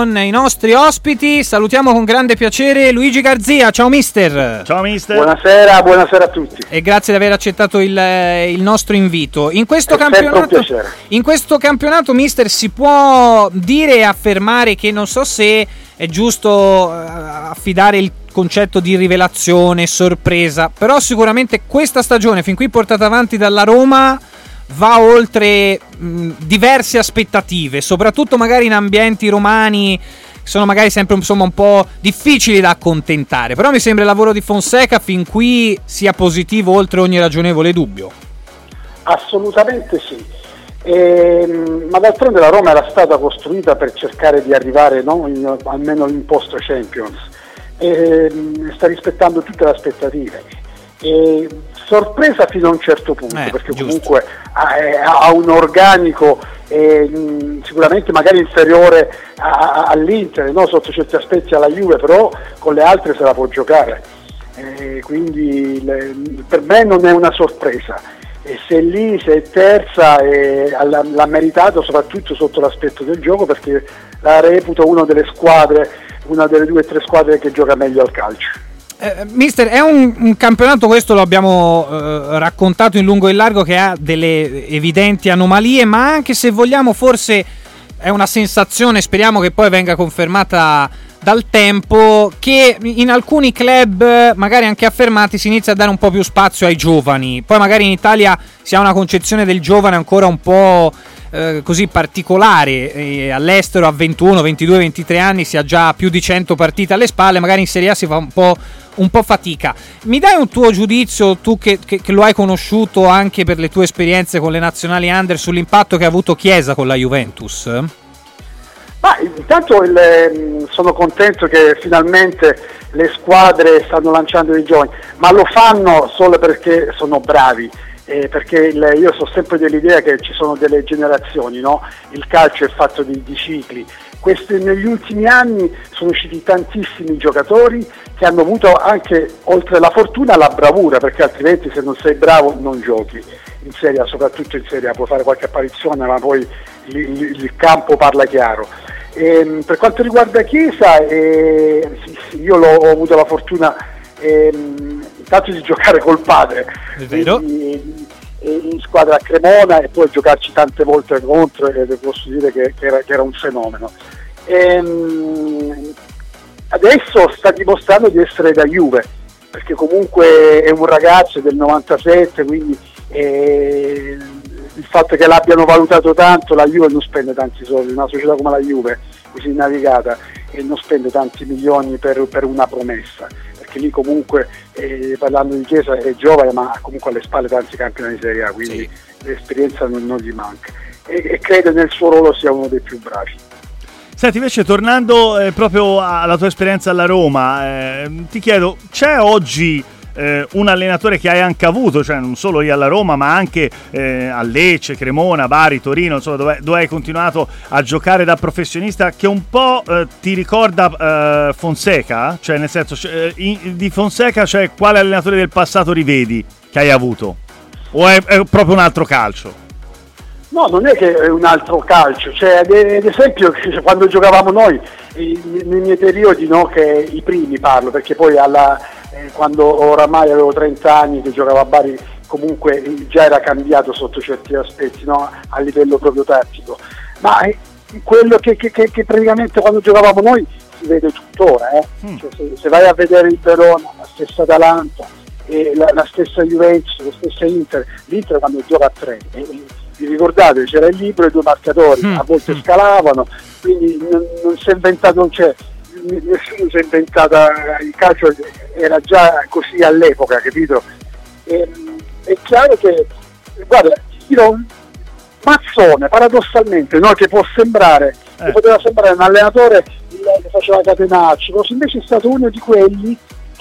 con i nostri ospiti. Salutiamo con grande piacere Luigi Garzia. Ciao mister. Ciao mister. Buonasera a tutti. E grazie di aver accettato il nostro invito. In questo campionato, mister, si può dire e affermare che non so se è giusto affidare il concetto di rivelazione, sorpresa, però sicuramente questa stagione fin qui portata avanti dalla Roma va oltre diverse aspettative, soprattutto magari in ambienti romani che sono magari sempre un po' difficili da accontentare, però mi sembra il lavoro di Fonseca fin qui sia positivo oltre ogni ragionevole dubbio. Assolutamente sì, ma d'altronde la Roma era stata costruita per cercare di arrivare almeno in post Champions, sta rispettando tutte le aspettative. Sorpresa fino a un certo punto, perché giusto. Comunque ha un organico sicuramente magari inferiore all'Inter, no? Sotto certi aspetti alla Juve, però con le altre se la può giocare, quindi per me non è una sorpresa, e se è terza l'ha meritato, soprattutto sotto l'aspetto del gioco, perché la reputo una delle 2 o 3 squadre che gioca meglio al calcio. Mister, è un campionato, questo lo abbiamo raccontato in lungo e in largo, che ha delle evidenti anomalie, ma anche, se vogliamo, forse è una sensazione, speriamo che poi venga confermata dal tempo, che in alcuni club, magari anche affermati, si inizia a dare un po' più spazio ai giovani. Poi magari in Italia si ha una concezione del giovane ancora un po' così particolare, all'estero a 21, 22, 23 anni si ha già più di 100 partite alle spalle, magari in Serie A si fa un po' fatica. Mi dai un tuo giudizio, tu che lo hai conosciuto anche per le tue esperienze con le nazionali under, sull'impatto che ha avuto Chiesa con la Juventus? Ma intanto sono contento che finalmente le squadre stanno lanciando dei giovani, ma lo fanno solo perché sono bravi. Perché io sono sempre dell'idea che ci sono delle generazioni, no? Il calcio è fatto di cicli. Negli ultimi anni sono usciti tantissimi giocatori che hanno avuto anche, oltre la fortuna, la bravura, perché altrimenti se non sei bravo non giochi in Serie A, soprattutto in Serie A puoi fare qualche apparizione, ma poi il campo parla chiaro. Per quanto riguarda Chiesa, io ho avuto la fortuna intanto di giocare col padre in squadra a Cremona, e poi giocarci tante volte contro, e posso dire che era un fenomeno. Adesso sta dimostrando di essere da Juve, perché comunque è un ragazzo del 97, quindi il fatto che l'abbiano valutato tanto, la Juve non spende tanti soldi, una società come la Juve, così navigata, e non spende tanti milioni per una promessa, perché lì comunque, parlando di Chiesa, è giovane, ma ha comunque alle spalle tanti campionati di Serie A, quindi sì, l'esperienza non gli manca, e credo nel suo ruolo sia uno dei più bravi. Senti, invece, tornando proprio alla tua esperienza alla Roma, ti chiedo, c'è oggi un allenatore che hai anche avuto, cioè non solo lì alla Roma, ma anche a Lecce, Cremona, Bari, Torino, insomma, dove hai continuato a giocare da professionista, che un po' ti ricorda Fonseca? Cioè, nel senso, di Fonseca, cioè, quale allenatore del passato rivedi che hai avuto? O è proprio un altro calcio? No, non è che è un altro calcio, cioè, ad esempio, quando giocavamo noi, nei miei periodi, no, che i primi parlo, perché poi quando oramai avevo 30 anni che giocavo a Bari, comunque già era cambiato sotto certi aspetti, no, a livello proprio tattico, ma quello che praticamente quando giocavamo noi si vede tuttora, cioè, se vai a vedere il Verona, la stessa Atalanta, la stessa Juventus, la stessa Inter, l'Inter quando gioca a 3, vi ricordate, c'era il libro e 2 marcatori, a volte scalavano, quindi non si è inventato, nessuno si è inventato, il calcio era già così all'epoca, capito? È chiaro che, guarda, Mazzone, paradossalmente, no, che può sembrare, che poteva sembrare un allenatore che faceva catenacci, invece è stato uno di quelli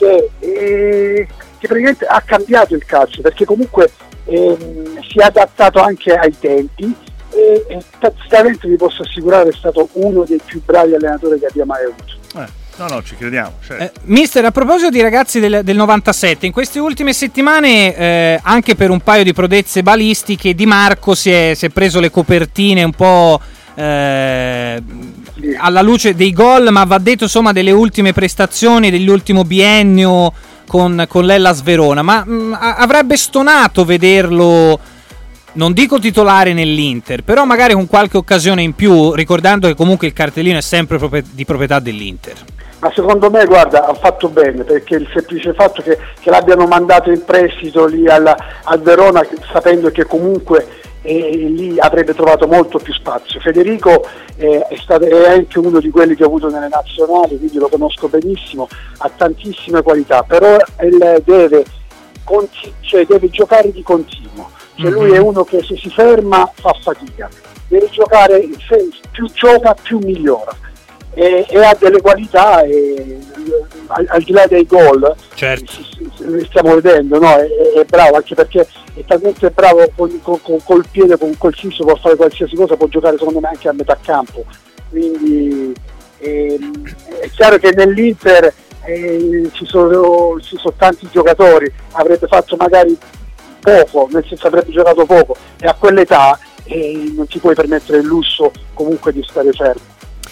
che praticamente ha cambiato il calcio, perché comunque si è adattato anche ai tempi, e praticamente vi posso assicurare è stato uno dei più bravi allenatori che abbia mai avuto. No, ci crediamo. Certo. Mister, a proposito di ragazzi del 97, in queste ultime settimane, anche per un paio di prodezze balistiche, Di Marco si è preso le copertine un po' alla luce dei gol, ma va detto insomma delle ultime prestazioni dell'ultimo biennio con l'Hellas Verona, ma avrebbe stonato vederlo, non dico titolare nell'Inter, però magari con qualche occasione in più, ricordando che comunque il cartellino è sempre di proprietà dell'Inter. Ma secondo me, guarda, ha fatto bene, perché il semplice fatto che l'abbiano mandato in prestito lì al Verona, sapendo che comunque lì avrebbe trovato molto più spazio. Federico è anche uno di quelli che ho avuto nelle nazionali, quindi lo conosco benissimo, ha tantissime qualità, però deve giocare di continuo. Cioè lui è uno che se si ferma fa fatica, deve giocare, più gioca più migliora, e ha delle qualità, al di là dei gol, certo. Stiamo vedendo, no? È bravo, anche perché è talmente bravo col piede, col fischio, può fare qualsiasi cosa, può giocare secondo me anche a metà campo, quindi è chiaro che nell'Inter ci sono tanti giocatori, avrebbe fatto magari poco, nel senso avrebbe giocato poco, e a quell'età non ti puoi permettere il lusso comunque di stare fermo.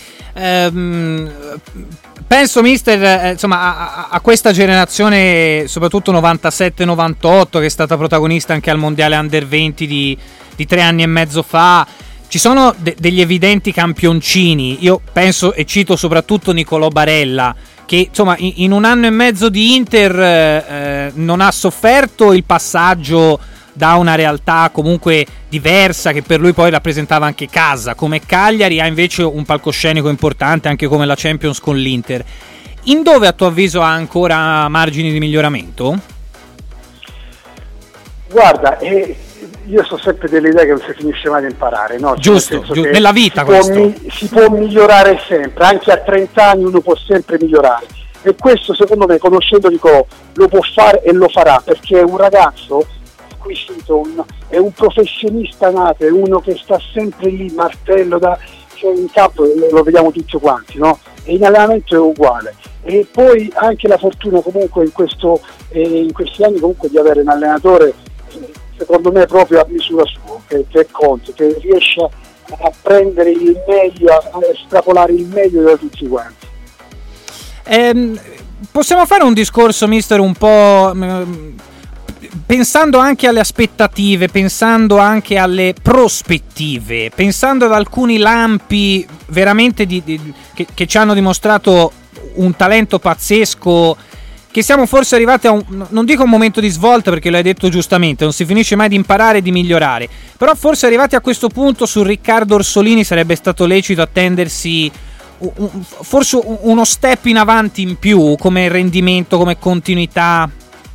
Penso, mister, insomma, a questa generazione, soprattutto 97-98, che è stata protagonista anche al mondiale Under 20 di 3 anni e mezzo fa. Ci sono degli evidenti campioncini. Io penso e cito soprattutto Nicolò Barella, che insomma in un anno e mezzo di Inter non ha sofferto il passaggio da una realtà comunque diversa, che per lui poi rappresentava anche casa, come Cagliari, ha invece un palcoscenico importante anche come la Champions con l'Inter. In dove a tuo avviso ha ancora margini di miglioramento? Guarda, io sono sempre dell'idea che non si finisce mai di imparare, no? Giusto, nella vita si può migliorare sempre, anche a 30 anni uno può sempre migliorare, e questo secondo me, conoscendo Nicolò, lo può fare e lo farà, perché è un ragazzo acquisito, è un professionista nato, è uno che sta sempre lì, martello cioè in campo lo vediamo tutti quanti, no? E in allenamento è uguale, e poi anche la fortuna comunque in questi anni comunque di avere un allenatore secondo me proprio a misura sua, che è Conte, che riesce a prendere il meglio, a estrapolare il meglio da tutti quanti. Possiamo fare un discorso, mister, un po' pensando anche alle aspettative, pensando anche alle prospettive, pensando ad alcuni lampi veramente che ci hanno dimostrato un talento pazzesco, che siamo forse arrivati a non dico un momento di svolta, perché lo hai detto giustamente, non si finisce mai di imparare e di migliorare, però forse arrivati a questo punto su Riccardo Orsolini sarebbe stato lecito attendersi forse uno step in avanti in più, come rendimento, come continuità.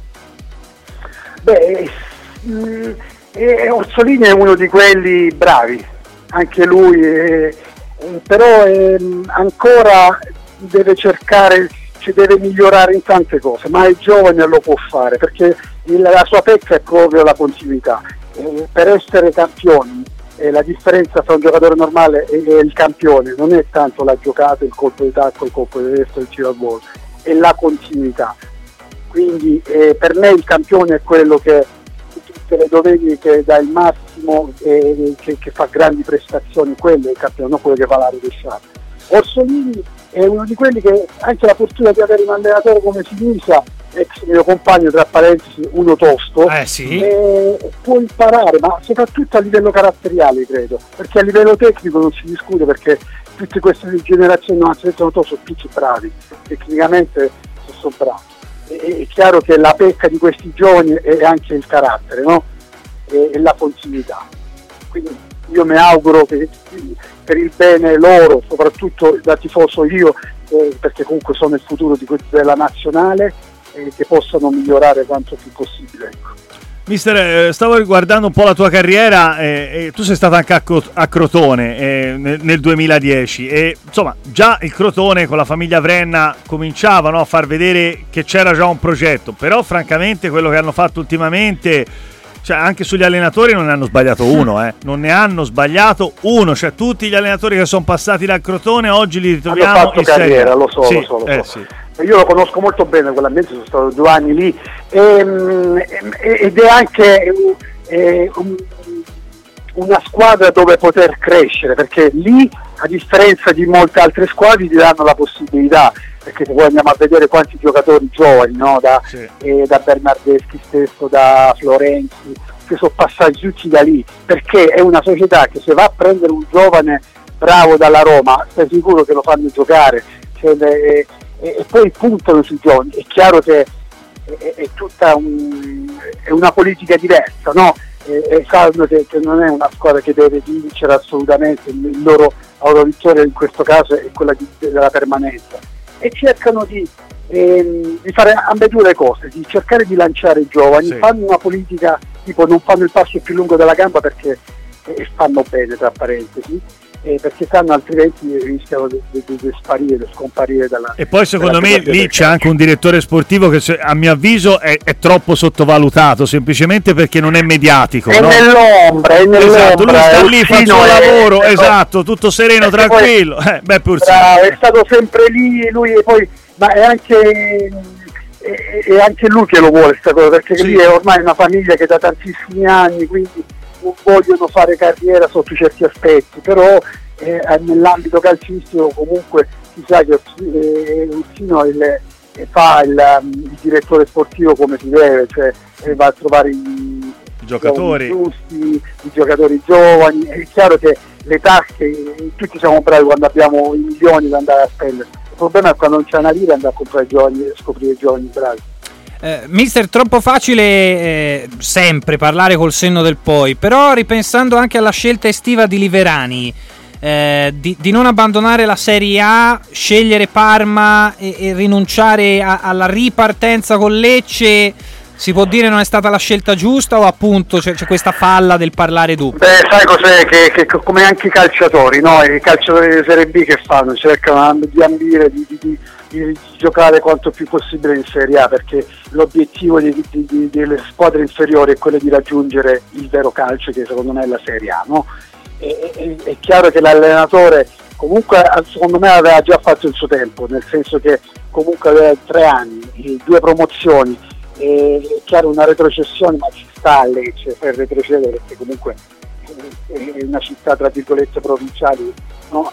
Orsolini è uno di quelli bravi, anche lui, però ancora deve cercare, deve migliorare in tante cose, ma è giovane e lo può fare, perché la sua pecca è proprio la continuità. Per essere campioni, la differenza tra un giocatore normale e il campione non è tanto la giocata, il colpo di tacco, il colpo di destro, il tiro al volo, è la continuità. Quindi per me il campione è quello che tutte le domeniche dà il massimo, che fa grandi prestazioni, quello è il campione, non quello che va alla rovesciata. Orsolini è uno di quelli che anche la fortuna di avere un allenatore come Sinisa, ex mio compagno, tra parentesi, uno tosto, sì. Può imparare, ma soprattutto a livello caratteriale, credo, perché a livello tecnico non si discute, perché tutte queste generazioni non sono tutti bravi, tecnicamente sono bravi. È chiaro che la pecca di questi giovani è anche il carattere, no? E la continuità. Quindi io mi auguro che per il bene loro, soprattutto da tifoso io, perché comunque sono il futuro della nazionale, che possano migliorare quanto più possibile. Ecco. Mister, stavo riguardando un po' la tua carriera, e tu sei stato anche a Crotone nel 2010, e insomma già il Crotone con la famiglia Vrenna cominciava, no, a far vedere che c'era già un progetto, però francamente quello che hanno fatto ultimamente, cioè anche sugli allenatori non ne hanno sbagliato uno, non ne hanno sbagliato uno, cioè tutti gli allenatori che sono passati dal Crotone oggi li ritroviamo hanno fatto in carriera, serie. lo so. Sì. Io lo conosco molto bene quell'ambiente, sono stato 2 anni lì, ed è anche una squadra dove poter crescere, perché lì a differenza di molte altre squadre ti danno la possibilità, perché se poi andiamo a vedere quanti giocatori giovani, no? Da Bernardeschi stesso, da Florenzi, che sono passati tutti da lì, perché è una società che se va a prendere un giovane bravo dalla Roma stai sicuro che lo fanno giocare, e poi puntano sui giovani. È chiaro che è tutta è una politica diversa, no? E sanno che non è una squadra che deve vincere assolutamente, il loro vittoria in questo caso è quella della permanenza, e cercano di fare ambedue le cose, di cercare di lanciare i giovani, fanno una politica tipo non fanno il passo più lungo della gamba perché fanno bene, tra parentesi, perché sanno altrimenti rischiano di sparire, di scomparire dalla. E poi secondo me lì c'è anche un direttore sportivo che a mio avviso è troppo sottovalutato, semplicemente perché non è mediatico, è, no? Nell'ombra, esatto, lui sta lì, fa il suo lavoro, esatto, tutto sereno, tranquillo, pur è stato sempre lì lui, e poi ma è anche lui che lo vuole sta cosa, perché lì è ormai una famiglia che da tantissimi anni, quindi non vogliono fare carriera sotto certi aspetti, però nell'ambito calcistico comunque si sa che Ursino fa il direttore sportivo come si deve, cioè va a trovare i giocatori giusti, i giocatori giovani. È chiaro che le tasche, tutti siamo bravi quando abbiamo i milioni da andare a spendere, il problema è quando non c'è una lira andare a comprare giovani e scoprire i giovani bravi. Mister, troppo facile sempre parlare col senno del poi, però ripensando anche alla scelta estiva di Liverani, di non abbandonare la Serie A, scegliere Parma e rinunciare alla ripartenza con Lecce, si può dire non è stata la scelta giusta, o appunto c'è questa falla del parlare dopo? Sai cos'è? Che come anche i calciatori, no? I calciatori di Serie B che fanno? Cercano di ambire, di giocare quanto più possibile in Serie A, perché l'obiettivo delle squadre inferiori è quello di raggiungere il vero calcio, che secondo me è la Serie A, no? È chiaro che l'allenatore comunque secondo me aveva già fatto il suo tempo, nel senso che comunque aveva 3 anni, 2 promozioni, è chiaro una retrocessione, ma ci sta a Lecce per retrocedere, perché comunque è una città tra virgolette provinciali, no?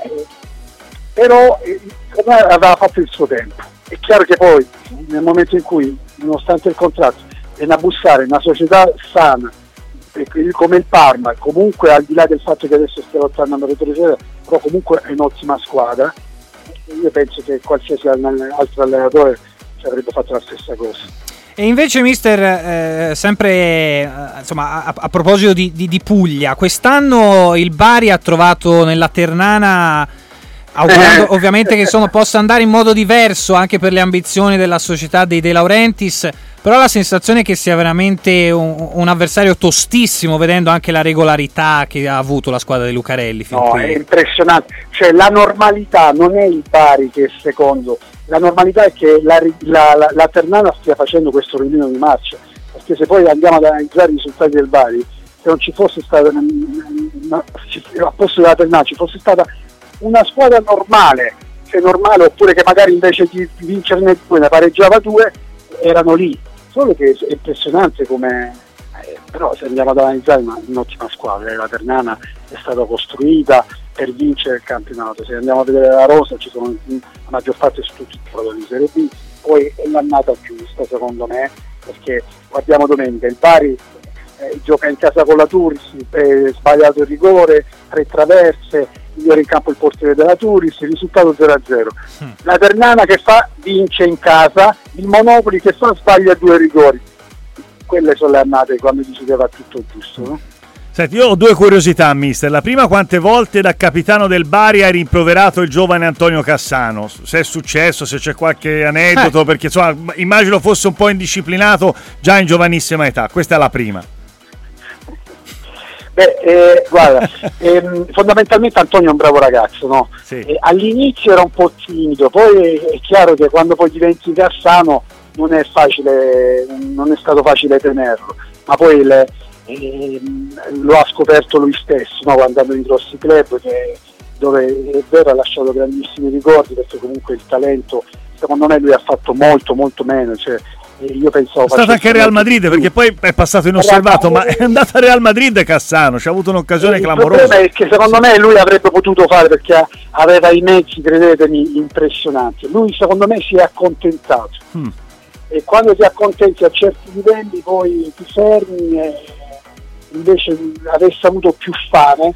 Però aveva fatto il suo tempo. È chiaro che poi nel momento in cui, nonostante il contratto, viene a bussare una società sana come il Parma, comunque al di là del fatto che adesso stia lottando a retrocedere, però comunque è un'ottima squadra, io penso che qualsiasi altro allenatore ci avrebbe fatto la stessa cosa. E invece mister, sempre insomma a proposito di Puglia, quest'anno il Bari ha trovato nella Ternana, augurando ovviamente che possa andare in modo diverso anche per le ambizioni della società dei De Laurentiis, però la sensazione è che sia veramente un avversario tostissimo, vedendo anche la regolarità che ha avuto la squadra di Lucarelli fin qui. È impressionante, cioè la normalità non è il Bari che è secondo, la normalità è che la Ternana stia facendo questo rimino di marcia, perché se poi andiamo ad analizzare i risultati del Bari, se non ci fosse stata a posto della Ternana ci fosse stata una squadra normale, oppure che magari invece di vincerne 2 ne pareggiava 2, erano lì. Solo che è impressionante come, però se andiamo ad analizzare un'ottima squadra, la Ternana è stata costruita per vincere il campionato. Se andiamo a vedere la rosa, ci sono la maggior parte su tutti i giocatori di Serie B, poi è l'annata giusta secondo me, perché guardiamo domenica, il Bari gioca in casa con la Tursi, sbagliato il rigore, 3 traverse, migliore in campo il portiere della Turis, il risultato 0-0. La Ternana che vince in casa, il Monopoli che sbaglia 2 rigori. Quelle sono le annate quando decideva tutto giusto, no? Senti, io ho 2 curiosità, mister. La prima, quante volte da capitano del Bari hai rimproverato il giovane Antonio Cassano? Se è successo, se c'è qualche aneddoto, perché insomma immagino fosse un po' indisciplinato già in giovanissima età. Questa è la prima. Guarda, fondamentalmente Antonio è un bravo ragazzo, no? Sì. All'inizio era un po' timido, poi è chiaro che quando poi diventi Cassano non è stato facile tenerlo, ma poi lo ha scoperto lui stesso, no? Andando in grossi club, dove è vero ha lasciato grandissimi ricordi, perché comunque il talento secondo me lui ha fatto molto molto meno, cioè io pensavo è stato anche a Real Madrid, perché poi è passato inosservato, ma è andato a Real Madrid Cassano, c'ha avuto un'occasione clamorosa. Il problema è che secondo me lui avrebbe potuto fare, perché aveva i mezzi, credetemi, impressionanti. Lui secondo me si è accontentato, e quando ti accontenti a certi livelli poi ti fermi, e invece avesse avuto più fame,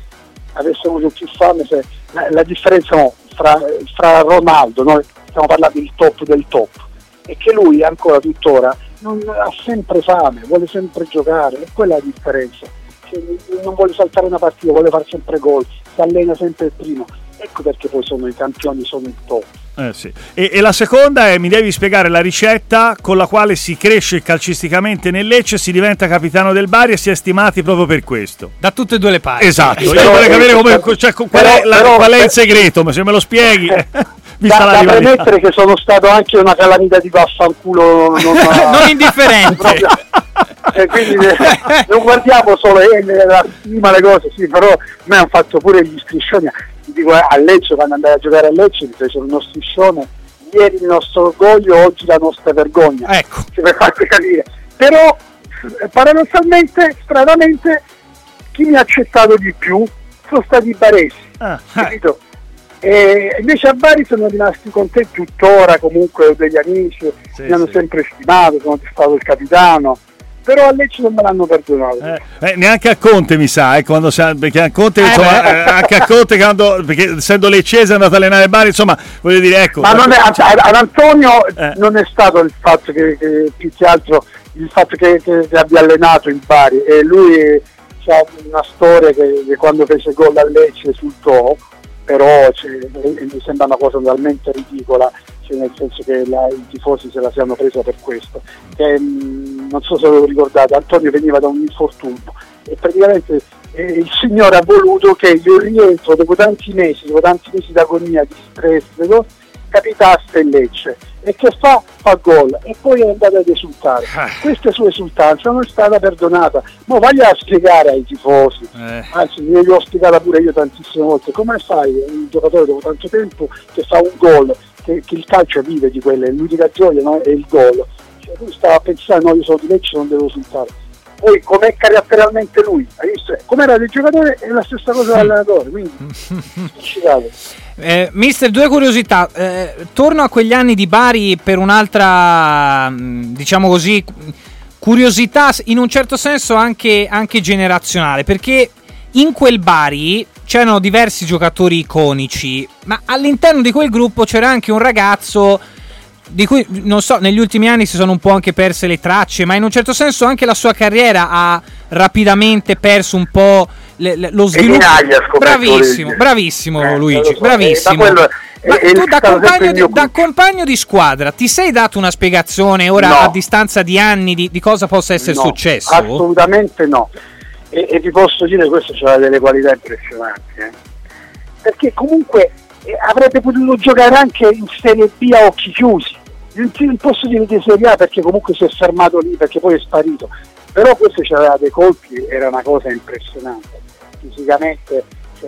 se la differenza fra Ronaldo, noi stiamo parlando del top del top, e che lui ancora tuttora ha sempre fame, vuole sempre giocare, e quella è la differenza. Cioè, non vuole saltare una partita, vuole fare sempre gol, si allena sempre il primo. Ecco perché poi sono i campioni, sono il top. Sì. E la seconda è: mi devi spiegare la ricetta con la quale si cresce calcisticamente nel Lecce, si diventa capitano del Bari e si è stimati proprio per questo. Da tutte e due le parti. Esatto, io vorrei capire qual è il segreto, ma se me lo spieghi. Da premettere che sono stato anche una calamita di vaffanculo non indifferente. Quindi non guardiamo solo la stima, le cose, sì, però a me hanno fatto pure gli striscioni. Dico, a Lecce, quando andai a giocare a Lecce mi fecero uno striscione: ieri il nostro orgoglio, oggi la nostra vergogna. Ecco, per farti capire. Però paradossalmente, stranamente, chi mi ha accettato di più sono stati i baresi, capito? E invece a Bari sono rimasti contenti tuttora, comunque ho degli amici, mi hanno sempre stimato, sono stato il capitano, però a Lecce non me l'hanno perdonato. Neanche a Conte mi sa, quando perché a Conte, anche a Conte, perché essendo leccese è andato a allenare Bari, insomma, voglio dire, ecco. Ma non è, ad Antonio non è stato il fatto che più che altro il fatto che abbia allenato in Bari, e lui ha una storia che quando fece gol a Lecce esultò, però mi sembra una cosa totalmente ridicola, nel senso che i tifosi se la siano presa per questo. Non so se lo ricordate, Antonio veniva da un infortunio e praticamente il Signore ha voluto che il rientro dopo tanti mesi d'agonia, di stress, capitasse in Lecce, e che fa gol e poi è andato ad esultare. Questa sua esultanza non è stata perdonata, ma vai a spiegare ai tifosi, anzi io l'ho spiegata pure io tantissime volte: come fai un giocatore dopo tanto tempo che fa un gol, che il calcio vive di quelle, l'unica gioia, no, è il gol. Cioè, lui stava pensando: no, io sono di Lecce, non devo esultare. Poi com'è caratterialmente lui, hai visto? Com'era del giocatore è la stessa cosa dell'allenatore, quindi mister, due curiosità. Torno a quegli anni di Bari per un'altra, diciamo così, curiosità in un certo senso anche generazionale, perché in quel Bari c'erano diversi giocatori iconici, ma all'interno di quel gruppo c'era anche un ragazzo di cui, non so, negli ultimi anni si sono un po' anche perse le tracce, ma in un certo senso anche la sua carriera ha rapidamente perso un po' lo sviluppo. Bravissimo Luigi, bravissimo. Ma tu da compagno di squadra ti sei dato una spiegazione ora a distanza di anni di cosa possa essere successo? Assolutamente no, e ti posso dire, questo c'ha delle qualità impressionanti, perché comunque avrebbe potuto giocare anche in Serie B a occhi chiusi, non posso dire di Serie A perché comunque si è fermato lì, perché poi è sparito, però questo c'aveva dei colpi, era una cosa impressionante fisicamente,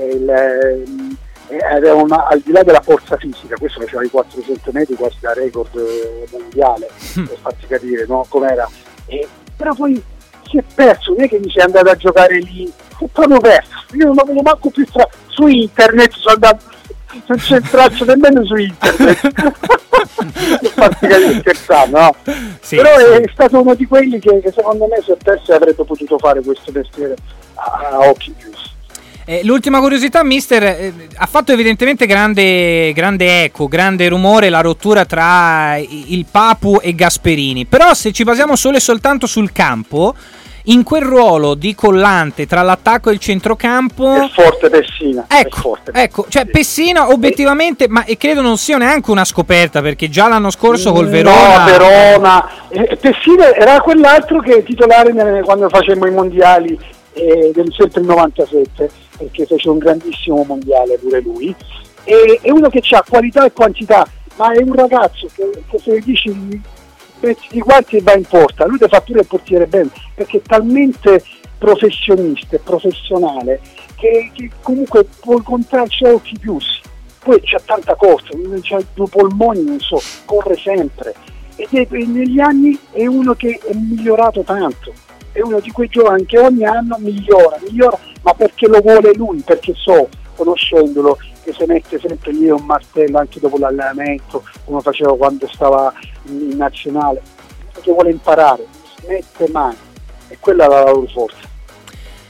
aveva al di là della forza fisica, questo faceva i 400 metri quasi da record mondiale, per farti capire, no, com'era, però poi si è perso, non è che mi sei andato a giocare lì, si è proprio perso, io non avevo manco più su internet, sono andato, non c'è traccia nemmeno su internet. Per farti capire, scherzando, no? Sì, però è stato uno di quelli che secondo me se perso avrebbe potuto fare questo mestiere a occhi chiusi. L'ultima curiosità, mister, ha fatto evidentemente grande eco, grande rumore la rottura tra il Papu e Gasperini, però se ci basiamo solo e soltanto sul campo, in quel ruolo di collante tra l'attacco e il centrocampo è forte Pessina. Ecco, cioè Pessina obiettivamente, ma credo non sia neanche una scoperta, perché già l'anno scorso col Verona Pessina era quell'altro che è titolare quando facemmo i mondiali sempre il 97, perché fece un grandissimo mondiale pure lui, è uno che ha qualità e quantità, ma è un ragazzo che se dici pezzi di guanti e va in porta, lui ti fa pure il portiere bene, perché è talmente professionista e professionale che comunque può contarci a occhi chiusi, poi c'ha tanta corsa, c'ha due polmoni, non so, corre sempre, negli anni è uno che è migliorato tanto, è uno di quei giovani che ogni anno migliora, ma perché lo vuole lui, perché conoscendolo, che si mette sempre lì un martello anche dopo l'allenamento, come faceva quando stava in nazionale, perché vuole imparare, non si mette mai, e quella è la loro forza.